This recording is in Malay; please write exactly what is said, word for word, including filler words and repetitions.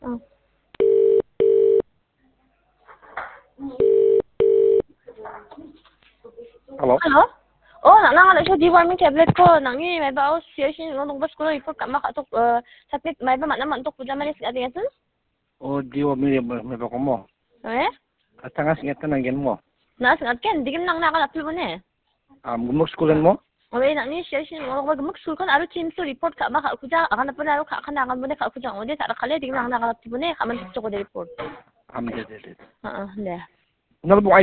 Oh. Hello? Hello? Oh, nak lang ada siya deworming tablet ko. Nangi, may ba ako siyasyon nung bas ko report ka makatok sakit may ba man naman tok pudya manis ating atin? Oh, di wa mi mi ba ko mo. Eh? At nga singat ka nang mo. Nas ngat ken, digim nang nakalapil mo ne. Um, gumok schoolan mo? Okay, nangi siyasyon mo ko magsul kan aro team so report ka maka kuja akan na pala ka kanakan mo ne ka kuja mo ne sa kale digim nang nakalapil mo ne kaman tok ko report. Am de de de. Oo, hindi. Nalbo